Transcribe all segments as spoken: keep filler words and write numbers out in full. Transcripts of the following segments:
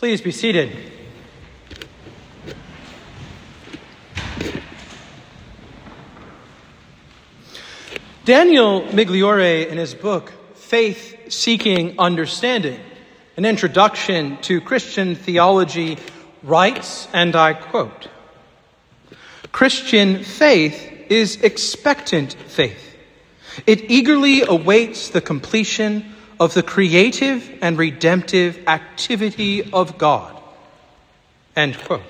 Please be seated. Daniel Migliore, in his book, Faith Seeking Understanding, an introduction to Christian theology, writes, and I quote, "Christian faith is expectant faith. It eagerly awaits the completion of the creative and redemptive activity of God." End quote.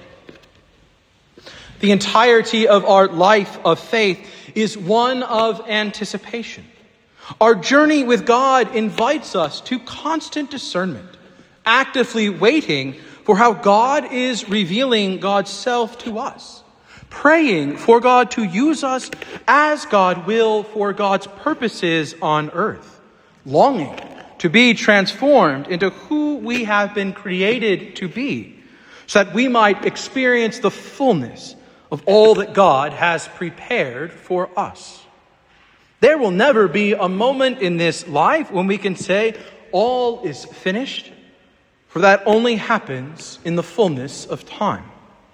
The entirety of our life of faith is one of anticipation. Our journey with God invites us to constant discernment, actively waiting for how God is revealing God's self to us, praying for God to use us as God will for God's purposes on earth, longing to be transformed into who we have been created to be, so that we might experience the fullness of all that God has prepared for us. There will never be a moment in this life when we can say all is finished, for that only happens in the fullness of time.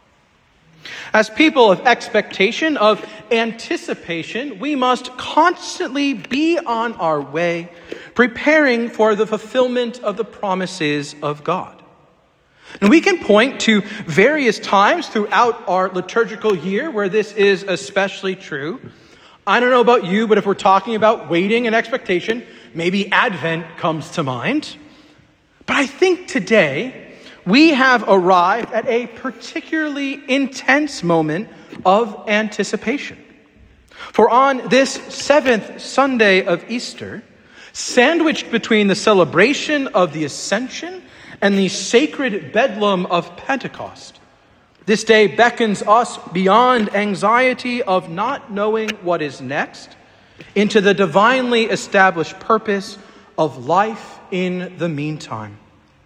As people of expectation, of anticipation, we must constantly be on our way, preparing for the fulfillment of the promises of God. And we can point to various times throughout our liturgical year where this is especially true. I don't know about you, but if we're talking about waiting and expectation, maybe Advent comes to mind. But I think today we have arrived at a particularly intense moment of anticipation. For on this seventh Sunday of Easter, sandwiched between the celebration of the Ascension and the sacred bedlam of Pentecost, this day beckons us beyond anxiety of not knowing what is next into the divinely established purpose of life in the meantime.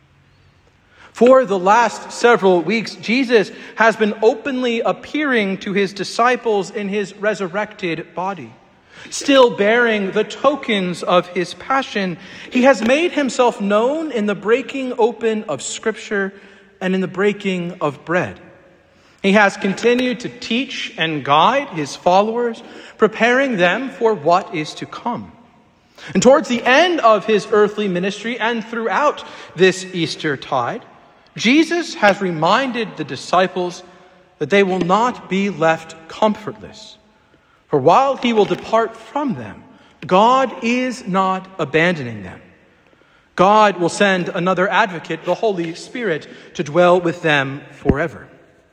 For the last several weeks, Jesus has been openly appearing to his disciples in his resurrected body. Still bearing the tokens of his passion, he has made himself known in the breaking open of Scripture and in the breaking of bread. He has continued to teach and guide his followers, preparing them for what is to come. And towards the end of his earthly ministry and throughout this Eastertide, Jesus has reminded the disciples that they will not be left comfortless. For while he will depart from them, God is not abandoning them. God will send another advocate, the Holy Spirit, to dwell with them forever.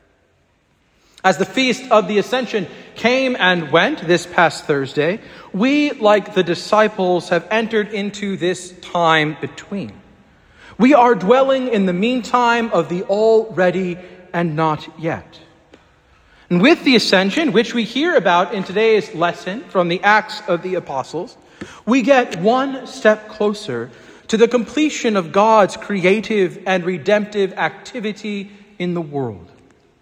As the feast of the Ascension came and went this past Thursday, we, like the disciples, have entered into this time between. We are dwelling in the meantime of the already and not yet. And with the Ascension, which we hear about in today's lesson from the Acts of the Apostles, we get one step closer to the completion of God's creative and redemptive activity in the world.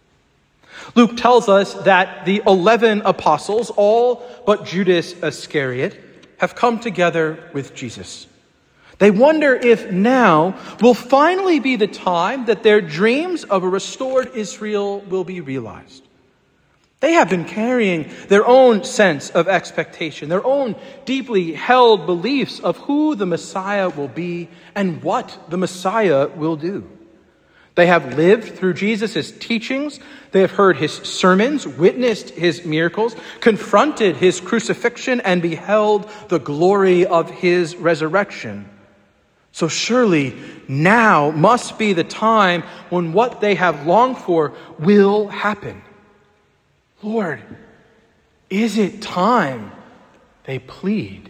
Luke tells us that the eleven apostles, all but Judas Iscariot, have come together with Jesus. They wonder if now will finally be the time that their dreams of a restored Israel will be realized. They have been carrying their own sense of expectation, their own deeply held beliefs of who the Messiah will be and what the Messiah will do. They have lived through Jesus' teachings. They have heard his sermons, witnessed his miracles, confronted his crucifixion, and beheld the glory of his resurrection. So surely now must be the time when what they have longed for will happen. Lord, is it time? They plead.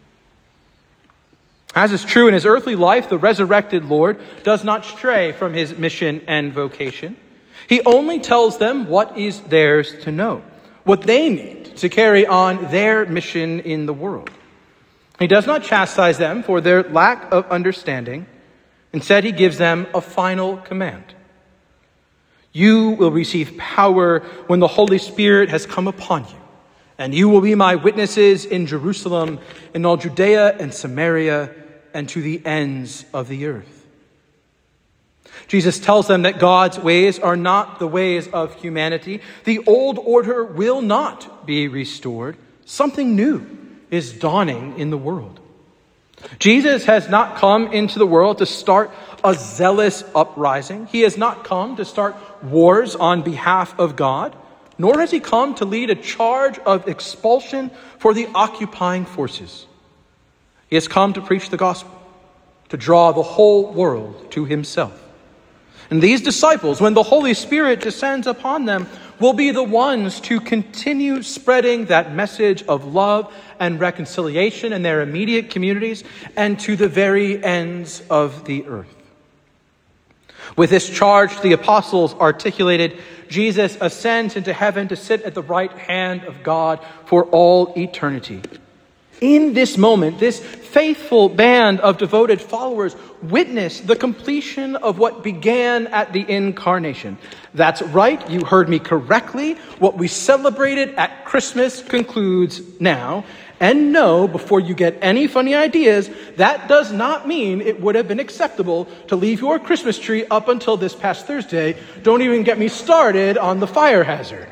As is true in his earthly life, the resurrected Lord does not stray from his mission and vocation. He only tells them what is theirs to know, what they need to carry on their mission in the world. He does not chastise them for their lack of understanding. Instead, he gives them a final command. You will receive power when the Holy Spirit has come upon you, and you will be my witnesses in Jerusalem, in all Judea and Samaria, and to the ends of the earth. Jesus tells them that God's ways are not the ways of humanity. The old order will not be restored. Something new is dawning in the world. Jesus has not come into the world to start a zealous uprising. He has not come to start wars on behalf of God, nor has he come to lead a charge of expulsion for the occupying forces. He has come to preach the gospel, to draw the whole world to himself. And these disciples, when the Holy Spirit descends upon them, will be the ones to continue spreading that message of love and reconciliation in their immediate communities and to the very ends of the earth. With this charge the apostles articulated, Jesus ascends into heaven to sit at the right hand of God for all eternity. In this moment, this faithful band of devoted followers witness the completion of what began at the incarnation. That's right, you heard me correctly. What we celebrated at Christmas concludes now. And no, before you get any funny ideas, that does not mean it would have been acceptable to leave your Christmas tree up until this past Thursday. Don't even get me started on the fire hazard.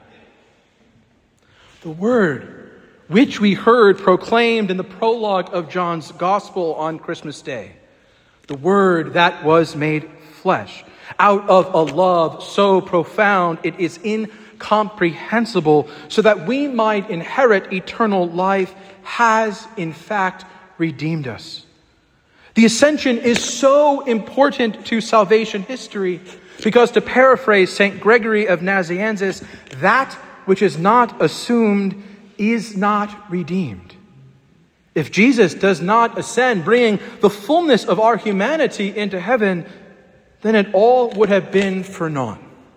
The word which we heard proclaimed in the prologue of John's Gospel on Christmas Day. The word that was made flesh, out of a love so profound it is incomprehensible, so that we might inherit eternal life, has in fact redeemed us. The ascension is so important to salvation history because, to paraphrase Saint Gregory of Nazianzus, that which is not assumed is not redeemed. If Jesus does not ascend, bringing the fullness of our humanity into heaven, then it all would have been for naught.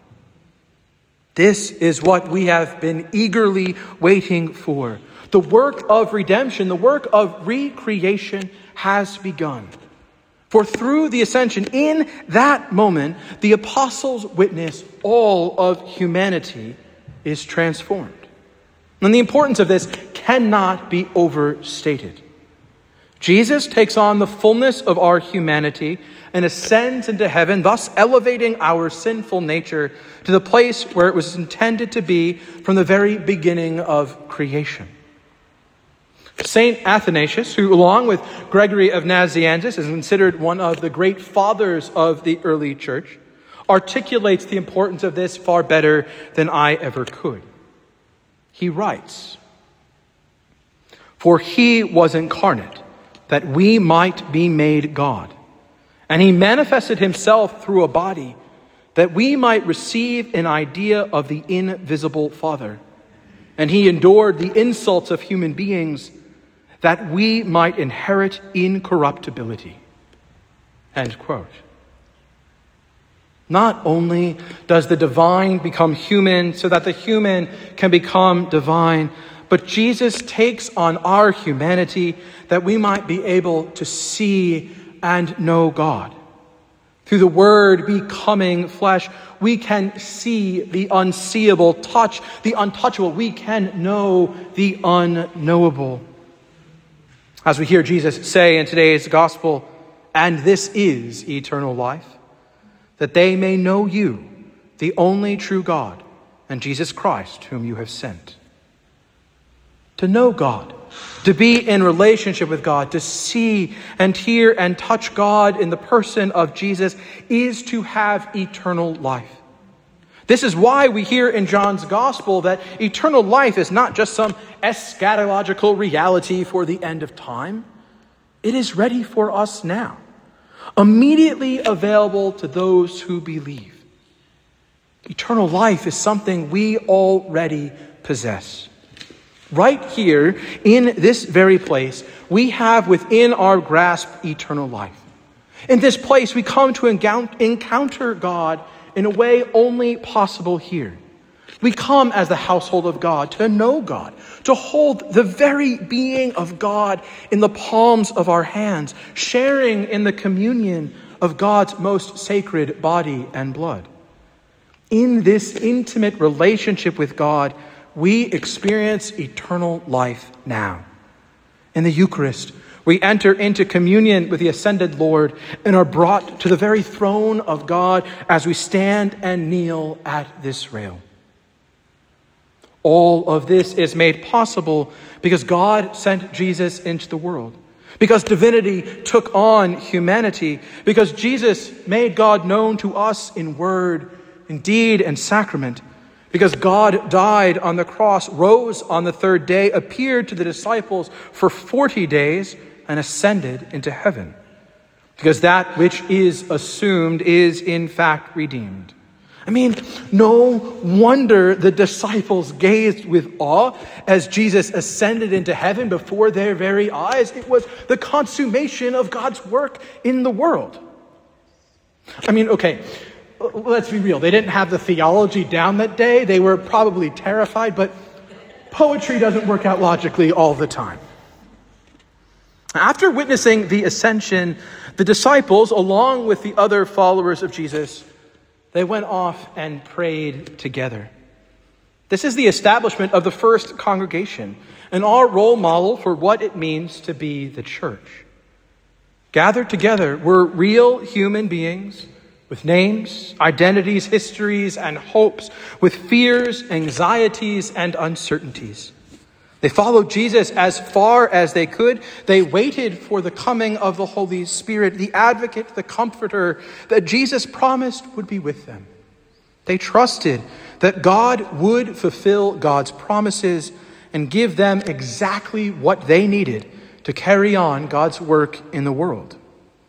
This is what we have been eagerly waiting for. The work of redemption, the work of recreation has begun. For through the ascension, in that moment, the apostles witness all of humanity is transformed. And the importance of this cannot be overstated. Jesus takes on the fullness of our humanity and ascends into heaven, thus elevating our sinful nature to the place where it was intended to be from the very beginning of creation. Saint Athanasius, who along with Gregory of Nazianzus is considered one of the great fathers of the early church, articulates the importance of this far better than I ever could. He writes, "For he was incarnate, that we might be made God. And he manifested himself through a body, that we might receive an idea of the invisible Father. And he endured the insults of human beings, that we might inherit incorruptibility." End quote. Not only does the divine become human so that the human can become divine, but Jesus takes on our humanity that we might be able to see and know God. Through the Word becoming flesh, we can see the unseeable, touch the untouchable. We can know the unknowable. As we hear Jesus say in today's gospel, "And this is eternal life, that they may know you, the only true God, and Jesus Christ, whom you have sent." To know God, to be in relationship with God, to see and hear and touch God in the person of Jesus is to have eternal life. This is why we hear in John's Gospel that eternal life is not just some eschatological reality for the end of time. It is ready for us now, immediately available to those who believe. Eternal life is something we already possess. Right here, in this very place, we have within our grasp eternal life. In this place, we come to encounter God in a way only possible here. We come as the household of God to know God, to hold the very being of God in the palms of our hands, sharing in the communion of God's most sacred body and blood. In this intimate relationship with God, we experience eternal life now. In the Eucharist, We enter into communion with the ascended Lord and are brought to the very throne of God as we stand and kneel at this rail. All of this is made possible because God sent Jesus into the world, because divinity took on humanity, because Jesus made God known to us in word, in deed, and sacrament, because God died on the cross, rose on the third day, appeared to the disciples for forty days, and ascended into heaven. Because that which is assumed is in fact redeemed. I mean, no wonder the disciples gazed with awe as Jesus ascended into heaven before their very eyes. It was the consummation of God's work in the world. I mean, okay, let's be real. They didn't have the theology down that day. They were probably terrified, but poetry doesn't work out logically all the time. After witnessing the ascension, the disciples, along with the other followers of Jesus, they went off and prayed together. This is the establishment of the first congregation, and our role model for what it means to be the church. Gathered together were real human beings with names, identities, histories, and hopes, with fears, anxieties, and uncertainties. They followed Jesus as far as they could. They waited for the coming of the Holy Spirit, the advocate, the comforter that Jesus promised would be with them. They trusted that God would fulfill God's promises and give them exactly what they needed to carry on God's work in the world.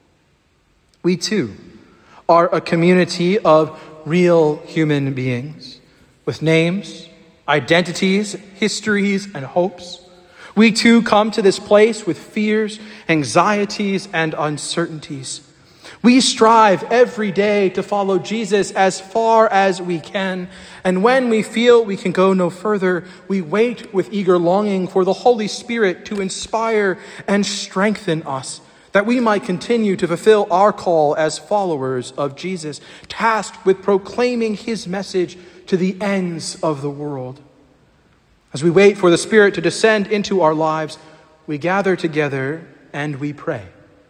We too are a community of real human beings with names, identities, histories, and hopes. We too come to this place with fears, anxieties, and uncertainties. We strive every day to follow Jesus as far as we can, and when we feel we can go no further, we wait with eager longing for the Holy Spirit to inspire and strengthen us, that we might continue to fulfill our call as followers of Jesus, tasked with proclaiming his message to the ends of the world. As we wait for the Spirit to descend into our lives, we gather together and we pray.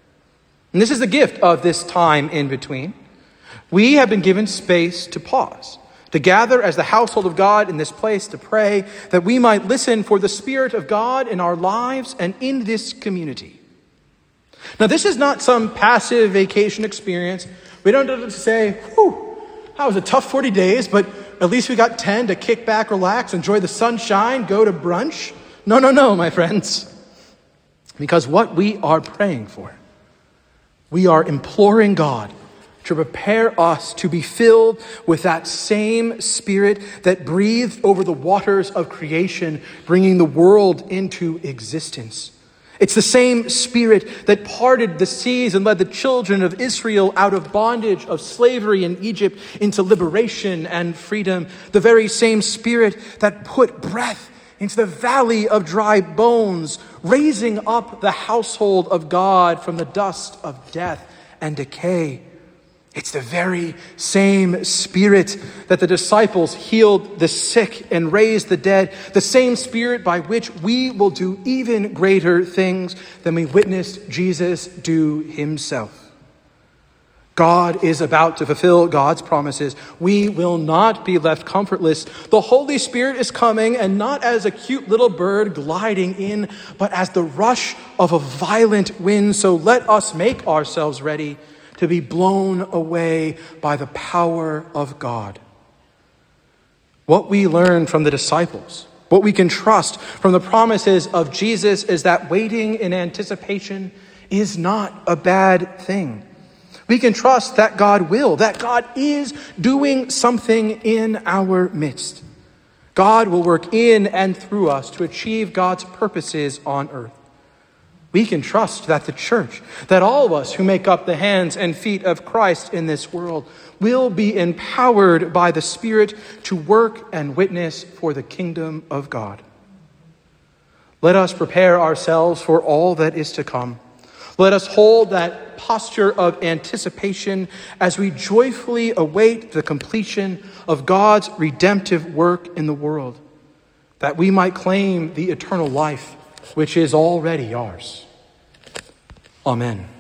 And this is the gift of this time in between. We have been given space to pause, to gather as the household of God in this place to pray, that we might listen for the Spirit of God in our lives and in this community. Now, this is not some passive vacation experience. We don't have to say, whew, that was a tough forty days, but at least we got ten to kick back, relax, enjoy the sunshine, go to brunch. No, no, no, my friends. Because what we are praying for, we are imploring God to prepare us to be filled with that same Spirit that breathed over the waters of creation, bringing the world into existence. It's the same Spirit that parted the seas and led the children of Israel out of bondage of slavery in Egypt into liberation and freedom. The very same Spirit that put breath into the valley of dry bones, raising up the household of God from the dust of death and decay. It's the very same Spirit that the disciples healed the sick and raised the dead, the same Spirit by which we will do even greater things than we witnessed Jesus do himself. God is about to fulfill God's promises. We will not be left comfortless. The Holy Spirit is coming, and not as a cute little bird gliding in, but as the rush of a violent wind. So let us make ourselves ready to be blown away by the power of God. What we learn from the disciples, what we can trust from the promises of Jesus, is that waiting in anticipation is not a bad thing. We can trust that God will, that God is doing something in our midst. God will work in and through us to achieve God's purposes on earth. We can trust that the church, that all of us who make up the hands and feet of Christ in this world, will be empowered by the Spirit to work and witness for the kingdom of God. Let us prepare ourselves for all that is to come. Let us hold that posture of anticipation as we joyfully await the completion of God's redemptive work in the world, that we might claim the eternal life which is already ours. Amen.